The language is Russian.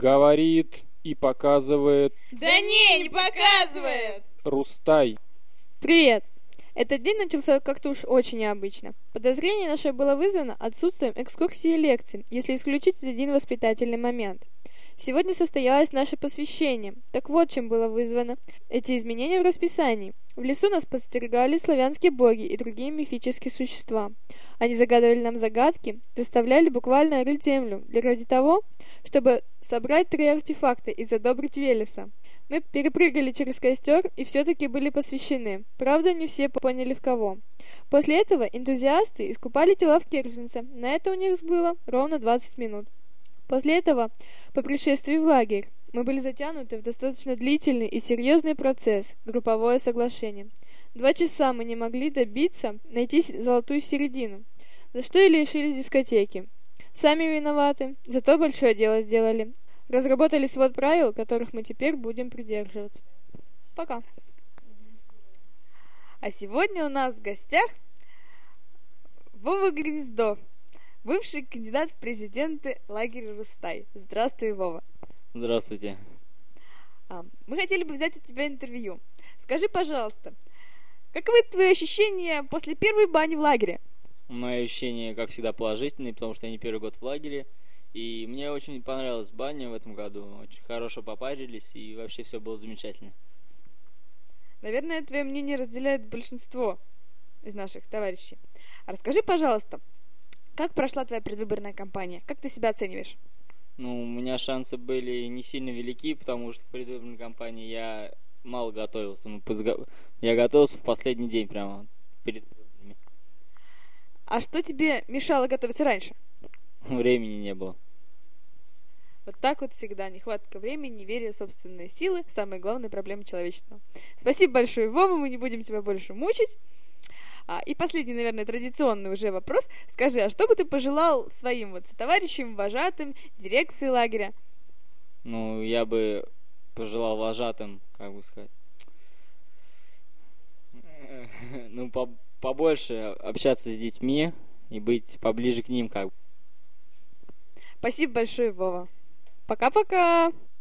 Говорит и показывает Да не показывает! Рустай. Привет! Этот день начался как-то уж очень необычно. Подозрение наше было вызвано отсутствием экскурсии и лекций, если исключить один воспитательный момент. Сегодня состоялось наше посвящение. Так вот, чем было вызвано эти изменения в расписании. В лесу нас подстерегали славянские боги и другие мифические существа. Они загадывали нам загадки, заставляли буквально рыть землю, ради того, чтобы собрать 3 артефакта и задобрить Велеса. Мы перепрыгали через костер и все-таки были посвящены. Правда, не все поняли в кого. После этого энтузиасты искупали тела в Керженце. На это у них было ровно 20 минут. После этого, по пришествии в лагерь, мы были затянуты в достаточно длительный и серьезный процесс – групповое соглашение. 2 часа мы не могли найти золотую середину, за что и лишились дискотеки. Сами виноваты, зато большое дело сделали. Разработали свод правил, которых мы теперь будем придерживаться. Пока. А сегодня у нас в гостях Вова Гнездов, бывший кандидат в президенты лагеря Рустай. Здравствуй, Вова. Здравствуйте. Мы хотели бы взять у тебя интервью. Скажи, пожалуйста, каковы твои ощущения после первой бани в лагере? Мои ощущения, как всегда, положительные, потому что я не первый год в лагере. И мне очень понравилась баня в этом году. Очень хорошо попарились, и вообще все было замечательно. Наверное, твое мнение разделяет большинство из наших товарищей. Расскажи, пожалуйста, как прошла твоя предвыборная кампания? Как ты себя оцениваешь? У меня шансы были не сильно велики, потому что в предвыборной кампании я мало готовился. Я готовился в последний день прямо перед выборами. А что тебе мешало готовиться раньше? Времени не было. Вот так вот всегда. Нехватка времени, неверие в собственные силы – самая главная проблема человечества. Спасибо большое, Вова, мы не будем тебя больше мучить. И последний, наверное, традиционный уже вопрос. Скажи, а что бы ты пожелал своим товарищам, вожатым, дирекции лагеря? Я бы пожелал вожатым, как бы сказать, побольше общаться с детьми и быть поближе к ним, как бы. Спасибо большое, Вова. Пока-пока!